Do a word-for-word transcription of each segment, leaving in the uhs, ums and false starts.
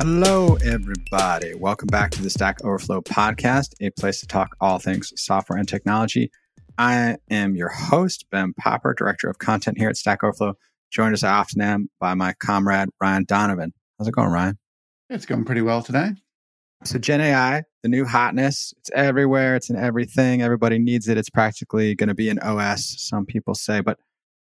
Hello, everybody. Welcome back to the Stack Overflow podcast, a place to talk all things software and technology. I am your host, Ben Popper, Director of Content here at Stack Overflow. Joined as I often am by my comrade, Ryan Donovan. How's it going, Ryan? It's going pretty well today. So Gen A I, the new hotness, it's everywhere. It's in everything. Everybody needs it. It's practically going to be an O S, some people say. But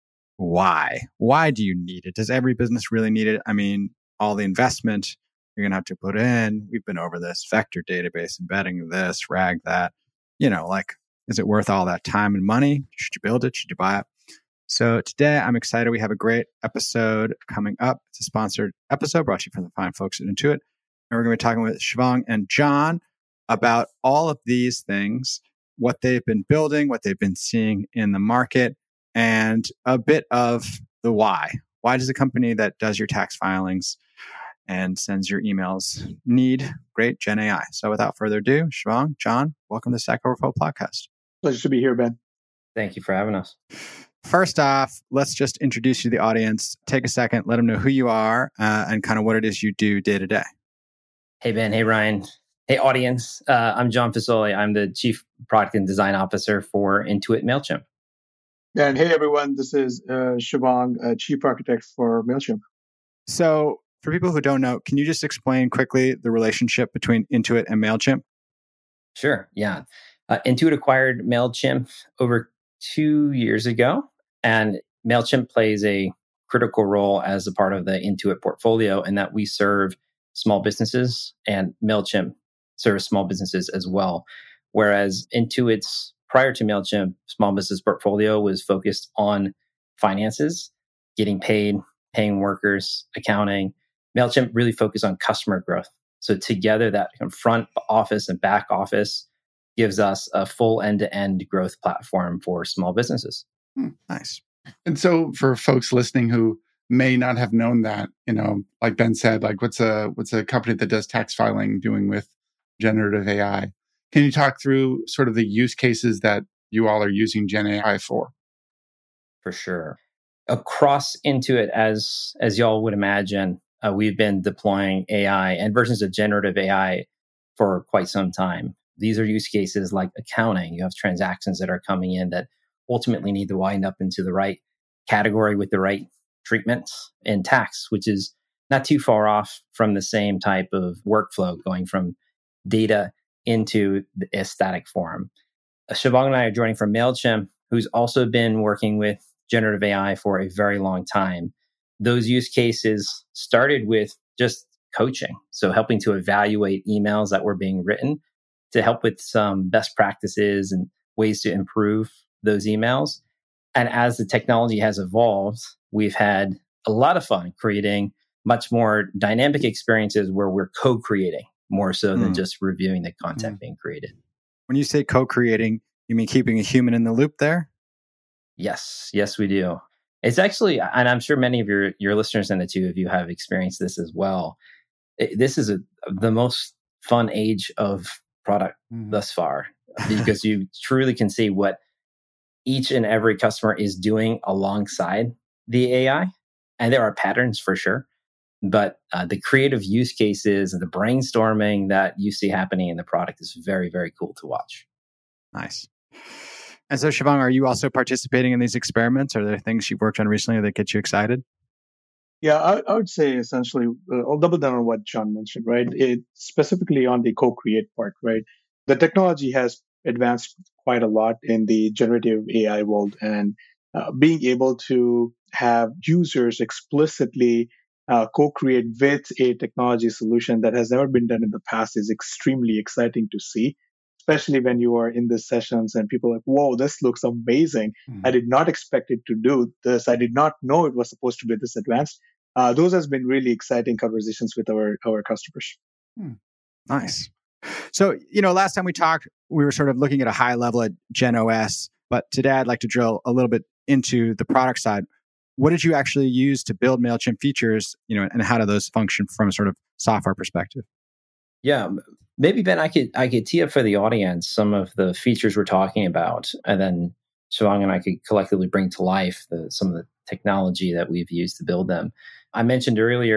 why? Why do you need it? Does every business really need it? I mean, all the investment you're going to have to put in. We've been over this vector database, embedding this, RAG that. You know, like, is it worth all that time and money? Should you build it? Should you buy it? So today, I'm excited. We have a great episode coming up. It's a sponsored episode brought to you from the fine folks at Intuit. And we're going to be talking with Shivang and John about all of these things, what they've been building, what they've been seeing in the market, and a bit of the why. Why does a company that does your tax filings and sends your emails need great Gen A I? So without further ado, Shivang, John, welcome to the Stack Overflow podcast. Pleasure to be here, Ben. Thank you for having us. First off, let's just introduce you to the audience. Take a second, let them know who you are uh, and kind of what it is you do day to day. Hey, Ben. Hey, Ryan. Hey, audience. Uh, I'm John Fasoli. I'm the Chief Product and Design Officer for Intuit MailChimp. And hey, everyone. This is uh, Shivang, uh, Chief Architect for MailChimp. So for people who don't know, can you just explain quickly the relationship between Intuit and MailChimp? Sure. Yeah. Uh, Intuit acquired MailChimp over two years ago, and MailChimp plays a critical role as a part of the Intuit portfolio in that we serve small businesses, and MailChimp serves small businesses as well. Whereas Intuit's, prior to MailChimp, small business portfolio was focused on finances, getting paid, paying workers, accounting. MailChimp really focused on customer growth. So together, that front office and back office gives us a full end-to-end growth platform for small businesses. Hmm, nice. And so for folks listening who may not have known that, you know, like Ben said, like what's a what's a company that does tax filing doing with generative A I? Can you talk through sort of the use cases that you all are using Gen A I for? For sure. Across Intuit, as as y'all would imagine, uh, we've been deploying A I and versions of generative A I for quite some time. These are use cases like accounting. You have transactions that are coming in that ultimately need to wind up into the right category with the right treatment, and tax, which is not too far off from the same type of workflow going from data into a static form. Uh, Shivang and I are joining from MailChimp, who's also been working with generative A I for a very long time. Those use cases started with just coaching. So helping to evaluate emails that were being written to help with some best practices and ways to improve those emails. And as the technology has evolved, we've had a lot of fun creating much more dynamic experiences where we're co-creating more so mm. than just reviewing the content mm. being created. When you say co-creating, you mean keeping a human in the loop there? Yes. Yes, we do. It's actually, and I'm sure many of your, your listeners and the two of you have experienced this as well. It, this is a, the most fun age of product mm. thus far because you truly can see what each and every customer is doing alongside the A I. And there are patterns for sure. But uh, the creative use cases and the brainstorming that you see happening in the product is very, very cool to watch. Nice. And so, Shivang, are you also participating in these experiments? Are there things you've worked on recently that get you excited? Yeah, I, I would say essentially, uh, I'll double down on what John mentioned, right? It, specifically on the co-create part, right? The technology has advanced quite a lot in the generative A I world, and uh, being able to have users explicitly uh, co-create with a technology solution that has never been done in the past is extremely exciting to see, especially when you are in the sessions and people are like, whoa, this looks amazing. Mm-hmm. I did not expect it to do this. I did not know it was supposed to be this advanced. Uh, those has been really exciting conversations with our, our customers. Hmm. Nice. So, you know, last time we talked, we were sort of looking at a high level at Gen O S, but today I'd like to drill a little bit into the product side. What did you actually use to build MailChimp features, you know, and how do those function from a sort of software perspective? Yeah, maybe Ben, I could I could tee up for the audience some of the features we're talking about, and then Shivang and I could collectively bring to life the, some of the technology that we've used to build them. I mentioned earlier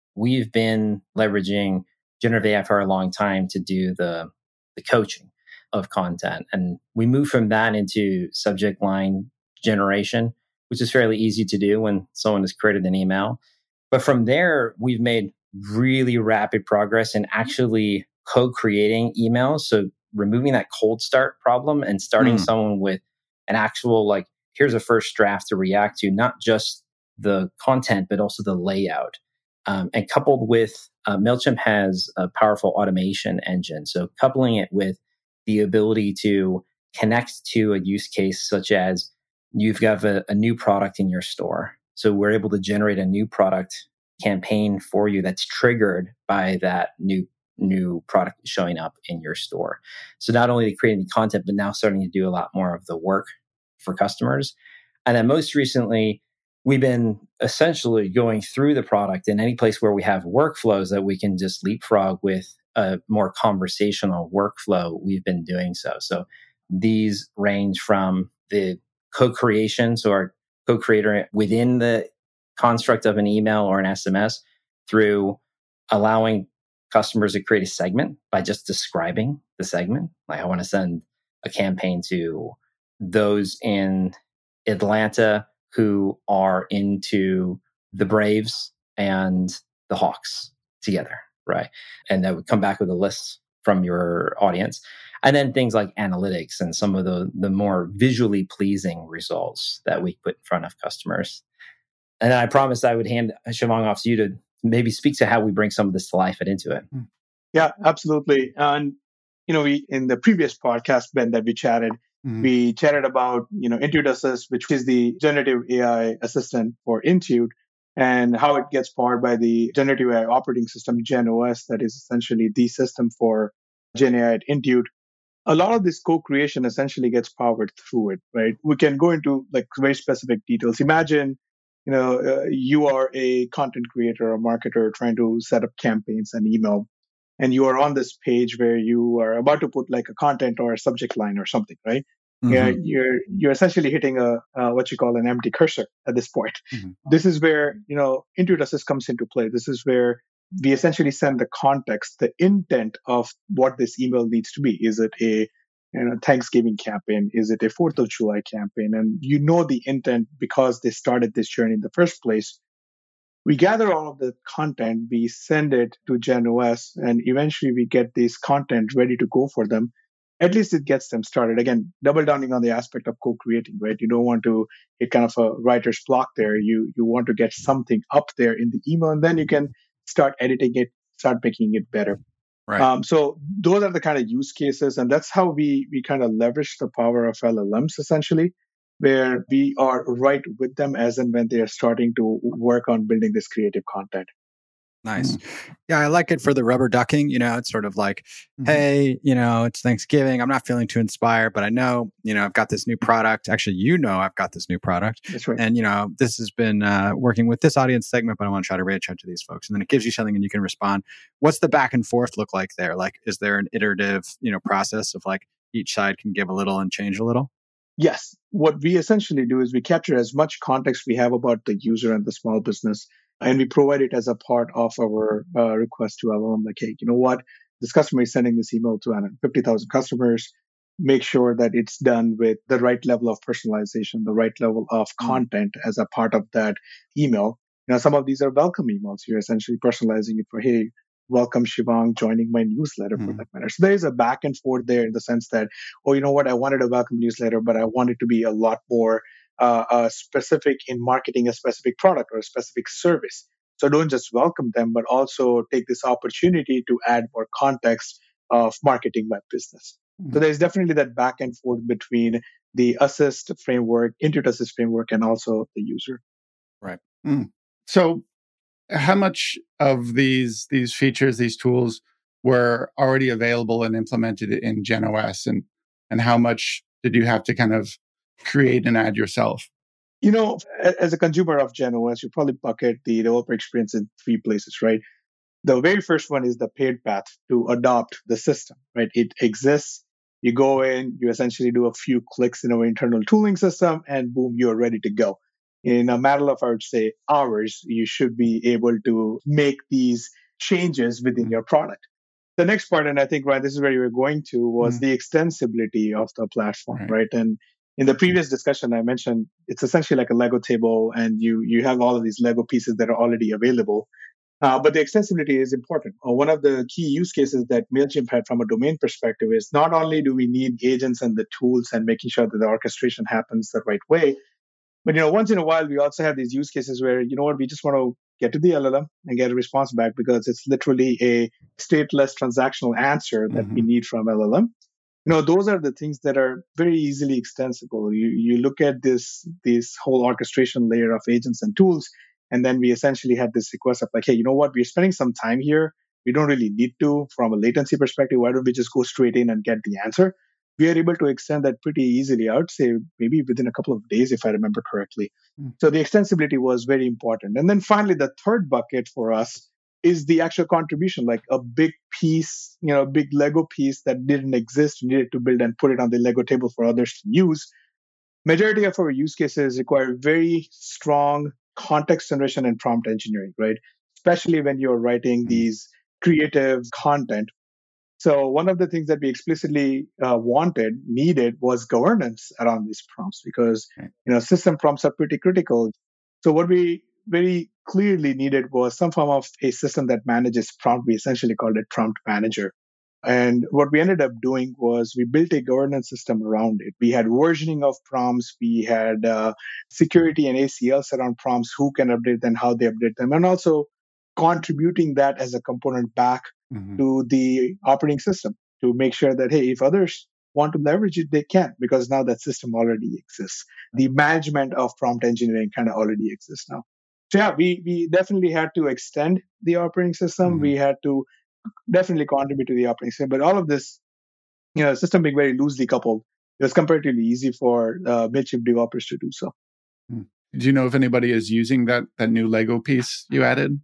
we've been leveraging generative A I for a long time to do the, the coaching of content. And we moved from that into subject line generation, which is fairly easy to do when someone has created an email. But from there, we've made really rapid progress in actually co-creating emails. So removing that cold start problem and starting Mm. someone with an actual, like, here's a first draft to react to, not just the content, but also the layout. Um, and coupled with, uh, MailChimp has a powerful automation engine. So coupling it with the ability to connect to a use case such as you've got a, a new product in your store. So we're able to generate a new product campaign for you that's triggered by that new new product showing up in your store. So not only creating the content, but now starting to do a lot more of the work for customers. And then most recently, we've been essentially going through the product in any place where we have workflows that we can just leapfrog with a more conversational workflow. We've been doing so. So these range from the co-creation, so our co-creator within the construct of an email or an S M S, through allowing customers to create a segment by just describing the segment. Like, I want to send a campaign to those in Atlanta who are into the Braves and the Hawks together, right? And that would come back with a list from your audience. And then things like analytics and some of the, the more visually pleasing results that we put in front of customers. And then I promised I would hand Shivang off to you to maybe speak to how we bring some of this to life at Intuit. Yeah, absolutely. And, you know, we, in the previous podcast, Ben, that we chatted, mm-hmm. we chatted about, you know, Intuit Assist, which is the generative A I assistant for Intuit, and how it gets powered by the generative A I operating system, GenOS, that is essentially the system for Gen A I at Intuit. A lot of this co-creation essentially gets powered through it, right? We can go into like very specific details. Imagine, you know, uh, you are a content creator or marketer trying to set up campaigns and email, and you are on this page where you are about to put like a content or a subject line or something, right? Mm-hmm. Yeah, you're you're essentially hitting a uh, what you call an empty cursor at this point. Mm-hmm. This is where, you know, Intuit Assist comes into play. This is where we essentially send the context, the intent of what this email needs to be. Is it a you know, Thanksgiving campaign? Is it a fourth of July campaign? And you know the intent because they started this journey in the first place. We gather all of the content, we send it to GenOS, and eventually we get this content ready to go for them. At least it gets them started. Again, double downing on the aspect of co-creating, right? You don't want to hit kind of a writer's block there. You you want to get something up there in the email, and then you can start editing it, start making it better. Right. Um, so those are the kind of use cases, and that's how we we kind of leverage the power of L L Ms essentially, where we are right with them as and when they are starting to work on building this creative content. Nice. Mm-hmm. Yeah, I like it for the rubber ducking. You know, it's sort of like, mm-hmm. hey, you know, it's Thanksgiving. I'm not feeling too inspired, but I know, you know, I've got this new product. Actually, you know, I've got this new product. That's right. And, you know, this has been uh, working with this audience segment, but I want to try to reach out to these folks. And then it gives you something and you can respond. What's the back and forth look like there? Like, is there an iterative, you know, process of like each side can give a little and change a little? Yes. What we essentially do is we capture as much context we have about the user and the small business, and we provide it as a part of our uh, request to L L M. Like, hey, you know what? This customer is sending this email to fifty thousand customers. Make sure that it's done with the right level of personalization, the right level of content as a part of that email. Now, some of these are welcome emails. You're essentially personalizing it for, hey, welcome Shivang joining my newsletter mm. for that matter. So there is a back and forth there in the sense that, oh, you know what? I wanted a welcome newsletter, but I want it to be a lot more uh, uh, specific in marketing a specific product or a specific service. So don't just welcome them, but also take this opportunity to add more context of marketing my business. Mm. So there's definitely that back and forth between the Assist framework, Intuit Assist framework, and also the user. Right. Mm. So how much of these these features, these tools, were already available and implemented in GenOS, and and how much did you have to kind of create and add yourself? You know, as a consumer of GenOS, you probably bucket the developer experience in three places, right? The very first one is the paid path to adopt the system, right? It exists. You go in, you essentially do a few clicks in our internal tooling system, and boom, you're ready to go. in a matter of, I would say, hours, you should be able to make these changes within Mm. your product. The next part, and I think, Ryan, this is where you were going to, was Mm. the extensibility of the platform, Right. right? And in the previous discussion, I mentioned it's essentially like a Lego table, and you you have all of these Lego pieces that are already available. Uh, but the extensibility is important. Uh, one of the key use cases that MailChimp had from a domain perspective is not only do we need agents and the tools and making sure that the orchestration happens the right way, but you know, once in a while we also have these use cases where, you know what, we just want to get to the L L M and get a response back because it's literally a stateless transactional answer that we Mhm. need from L L M. You know, those are the things that are very easily extensible. You you look at this this whole orchestration layer of agents and tools, and then we essentially had this request of like, hey, you know what, we're spending some time here. We don't really need to from a latency perspective. Why don't we just go straight in and get the answer? We are able to extend that pretty easily. I would say maybe within a couple of days, if I remember correctly. Mm. So the extensibility was very important. And then finally, the third bucket for us is the actual contribution, like a big piece, you know, a big Lego piece that didn't exist, we needed to build and put it on the Lego table for others to use. Majority of our use cases require very strong context generation and prompt engineering, right? Especially when you're writing Mm. these creative content. So one of the things that we explicitly uh, wanted, needed, was governance around these prompts because Right. you know system prompts are pretty critical. So what we very clearly needed was some form of a system that manages prompt. We essentially called it Prompt Manager. And what we ended up doing was we built a governance system around it. We had versioning of prompts, we had uh, security and A C Ls around prompts, who can update them, how they update them, and also contributing that as a component back Mhm. to the operating system to make sure that, hey, if others want to leverage it, they can, because now that system already exists. The management of prompt engineering kind of already exists now. So yeah, we, we definitely had to extend the operating system. Mhm. We had to definitely contribute to the operating system. But all of this, you know, system being very loosely coupled, it was comparatively easy for uh, MailChimp developers to do so. Mm. Do you know if anybody is using that that new Lego piece you added?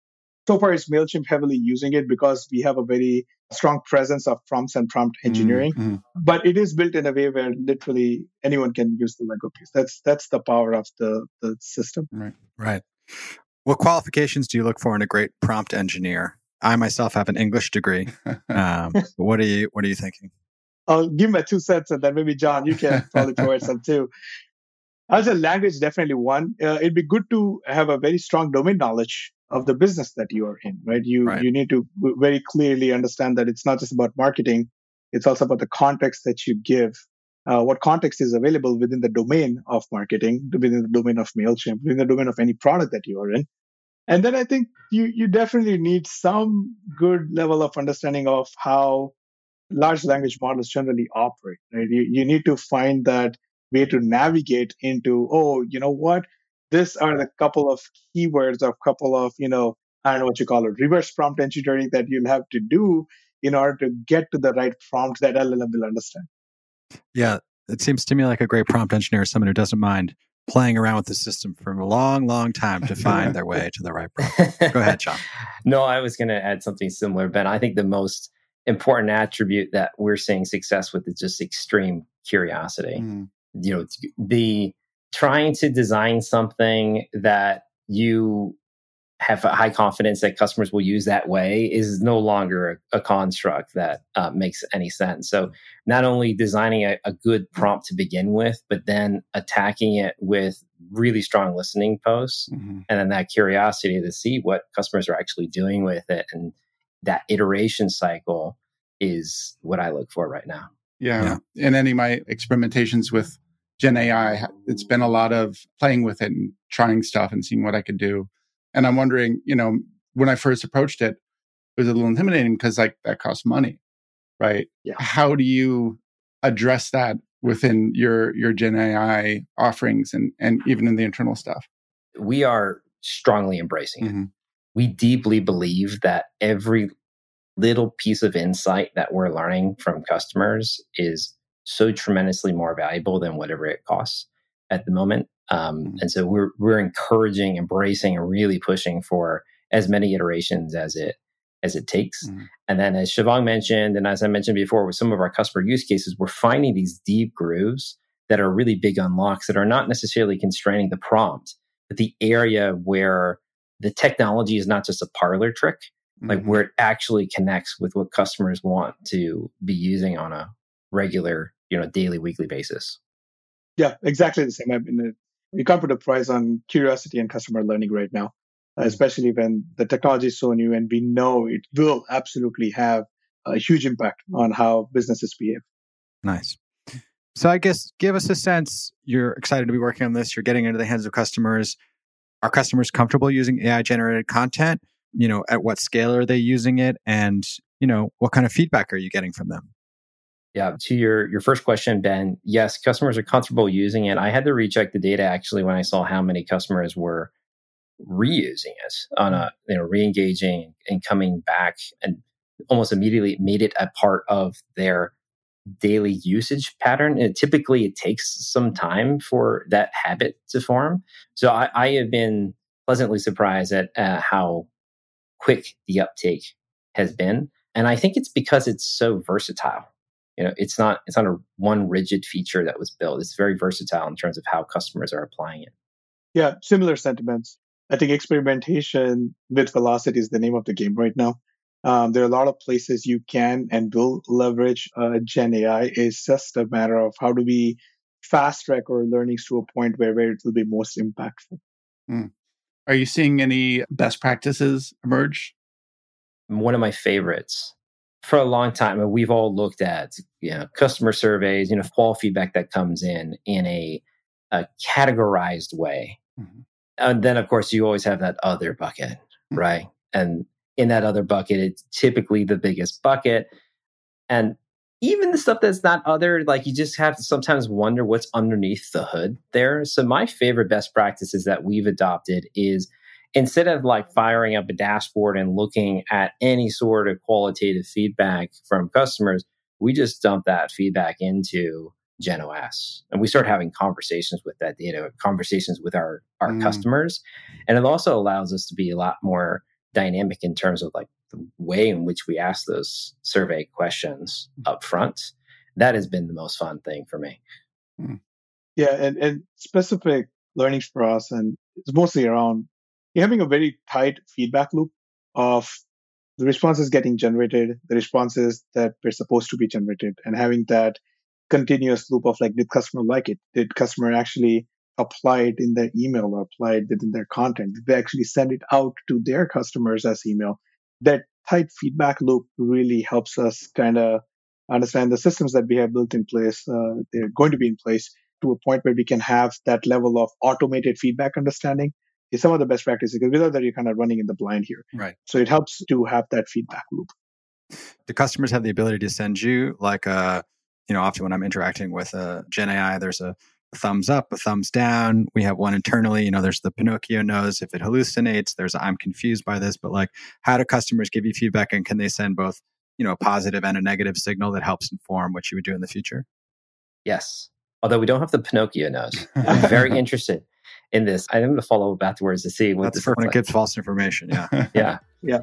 So far, it's MailChimp heavily using it because we have a very strong presence of prompts and prompt engineering. Mm. But it is built in a way where literally anyone can use the Lego piece. That's that's the power of the, the system. Right. Right. What qualifications do you look for in a great prompt engineer? I myself have an English degree. Um, what are you What are you thinking? I'll give my two cents, and then maybe John, you can probably provide some too. As a language, definitely one. Uh, it'd be good to have a very strong domain knowledge of the business that you are in, right? You Right. you need to very clearly understand that it's not just about marketing; it's also about the context that you give. Uh, what context is available within the domain of marketing, within the domain of MailChimp, within the domain of any product that you are in. And then I think you you definitely need some good level of understanding of how large language models generally operate. Right? You, you need to find that way to navigate into, oh, you know what? This are the couple of keywords or couple of, you know, I don't know what you call it, reverse prompt engineering that you'll have to do in order to get to the right prompt that L L M will understand. Yeah, it seems to me like a great prompt engineer is someone who doesn't mind playing around with the system for a long, long time to find their way to the right prompt. Go ahead, John. No, I was going to add something similar, Ben. I think the most important attribute that we're seeing success with is just extreme curiosity. Mm. You know, the trying to design something that you have a high confidence that customers will use that way is no longer a, a construct that uh, makes any sense. So not only designing a, a good prompt to begin with, but then attacking it with really strong listening posts, Mhm. and then that curiosity to see what customers are actually doing with it. And that iteration cycle is what I look for right now. Yeah. In any of my experimentations with Gen A I, it's been a lot of playing with it and trying stuff and seeing what I could do. And I'm wondering, you know, when I first approached it, it was a little intimidating because like that costs money, right? Yeah. How do you address that within your your Gen A I offerings and and even in the internal stuff? We are strongly embracing it. Mm-hmm. We deeply believe that every little piece of insight that we're learning from customers is so tremendously more valuable than whatever it costs at the moment. Um, Mm-hmm. and so we're we're encouraging, embracing, and really pushing for as many iterations as it as it takes. Mm-hmm. And then, as Shivang mentioned, and as I mentioned before, with some of our customer use cases, we're finding these deep grooves that are really big unlocks that are not necessarily constraining the prompt, but the area where the technology is not just a parlor trick, like Mm-hmm. where it actually connects with what customers want to be using on a regular, you know, daily, weekly basis. Yeah, exactly the same. I mean, you can't put a price on curiosity and customer learning right now, uh, especially when the technology is so new and we know it will absolutely have a huge impact on how businesses behave. Nice. So I guess give us a sense. You're excited to be working on this. You're getting into the hands of customers. Are customers comfortable using A I generated content? You know, at what scale are they using it? And, you know, what kind of feedback are you getting from them? Yeah, to your your first question, Ben, yes, customers are comfortable using it. I had to recheck the data actually when I saw how many customers were reusing it on a, you know, re-engaging and coming back, and almost immediately made it a part of their daily usage pattern. And typically it takes some time for that habit to form. So I, I have been pleasantly surprised at uh, how quick the uptake has been. And I think it's because it's so versatile. You know, it's not it's not a one rigid feature that was built. It's very versatile in terms of how customers are applying it. Yeah, similar sentiments. I think experimentation with velocity is the name of the game right now. Um, there are a lot of places you can and will leverage uh, Gen A I. It's just a matter of how do we fast track our learnings to a point where, where it will be most impactful. Mm. Are you seeing any best practices emerge? One of my favorites for a long time, and we've all looked at, you know, customer surveys, you know, qual feedback that comes in in a, a categorized way. Mm-hmm. And then, of course, you always have that other bucket, mm-hmm. right? And in that other bucket, it's typically the biggest bucket. And even the stuff that's not other, like you just have to sometimes wonder what's underneath the hood there. So my favorite best practices that we've adopted is, instead of like firing up a dashboard and looking at any sort of qualitative feedback from customers, we just dump that feedback into GenOS. And we start having conversations with that data, conversations with our, our mm. customers. And it also allows us to be a lot more dynamic in terms of like the way in which we ask those survey questions up front. That has been the most fun thing for me. Mm. Yeah, and, and specific learnings for us, and it's mostly around you're having a very tight feedback loop of the responses getting generated, the responses that were supposed to be generated, and having that continuous loop of like, did customer like it? Did customer actually apply it in their email or apply it within their content? Did they actually send it out to their customers as email? That tight feedback loop really helps us kind of understand the systems that we have built in place. Uh, they're going to be in place to a point where we can have that level of automated feedback understanding. Is some of the best practices, because without that, you're kind of running in the blind here. Right. So it helps to have that feedback loop. Do customers have the ability to send you like a, you know, often when I'm interacting with a Gen A I, there's a, a thumbs up, a thumbs down. We have one internally, you know, there's the Pinocchio nose. If it hallucinates, there's a, I'm confused by this, but like, how do customers give you feedback, and can they send both, you know, a positive and a negative signal that helps inform what you would do in the future? Yes. Although we don't have the Pinocchio nose. I'm very interested in this. I'm going to follow up afterwards to see what That's this for looks when like. it gives false information. Yeah. yeah. Yeah.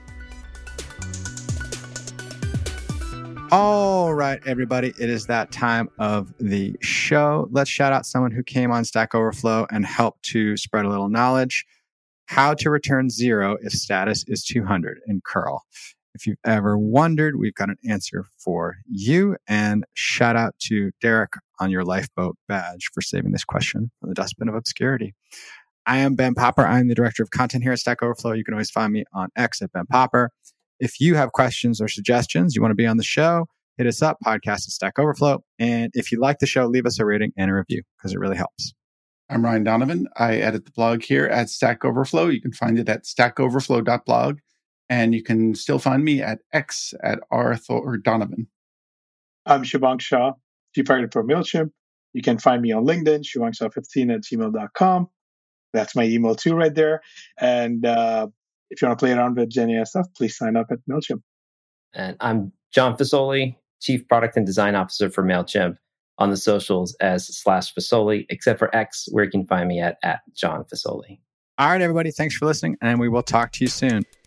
All right, everybody. It is that time of the show. Let's shout out someone who came on Stack Overflow and helped to spread a little knowledge. How to return zero if status is two hundred in curl. If you've ever wondered, we've got an answer for you. And shout out to Derek on your lifeboat badge for saving this question from the dustbin of obscurity. I am Ben Popper. I'm the director of content here at Stack Overflow. You can always find me on X at Ben Popper. If you have questions or suggestions, you want to be on the show, hit us up, podcast at Stack Overflow. And if you like the show, leave us a rating and a review because it really helps. I'm Ryan Donovan. I edit the blog here at Stack Overflow. You can find it at stack overflow dot blog. And you can still find me at X at R Thor Donovan. I'm Shubhank Shah, Chief Architect for MailChimp. You can find me on LinkedIn, shubhank shah fifteen at gmail dot com. That's my email too right there. And uh, if you want to play around with Gen A I stuff, please sign up at MailChimp. And I'm John Fasoli, Chief Product and Design Officer for MailChimp, on the socials as slash Fasoli, except for X, where you can find me at, at John Fasoli. All right, everybody. Thanks for listening, and we will talk to you soon.